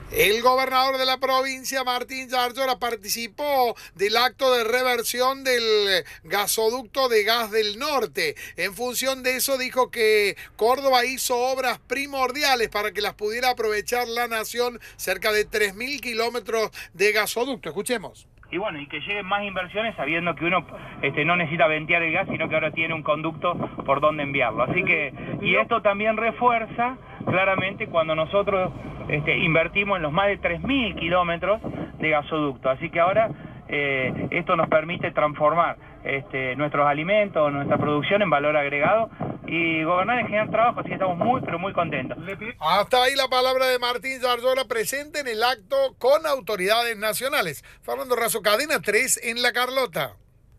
El gobernador de la provincia, Martín Yarlora, participó del acto de reversión del gasoducto de gas del norte. En función de eso dijo que Córdoba hizo obras primordiales para que las pudiera aprovechar la nación, cerca de 3.000 kilómetros de gasoducto. Escuchemos. Y bueno, y que lleguen más inversiones sabiendo que uno no necesita ventear el gas, sino que ahora tiene un conducto por donde enviarlo. Así que, y esto también refuerza claramente cuando nosotros invertimos en los más de 3.000 kilómetros de gasoducto. Así que ahora esto nos permite transformar nuestros alimentos, nuestra producción en valor agregado y gobernar en generar trabajo, así que estamos muy, pero muy contentos. Hasta ahí la palabra de Martín Yarlora, presente en el acto con autoridades nacionales. Fernando Razo, Cadena 3 en La Carlota.